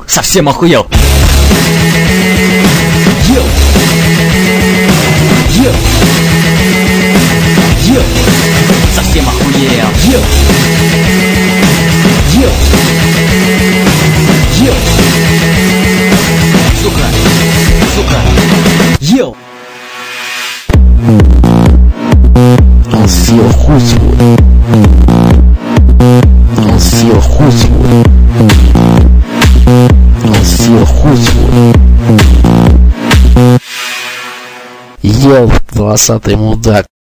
совсем охуел. Йоу. Йоу. Йоу. Совсем охуел. Йоу. Йоу. Йоу. Сука. Сука. Йоу. Он съел хуй свой. Он съел хуй свой. Он съел хуй свой. Ел, волосатый мудак.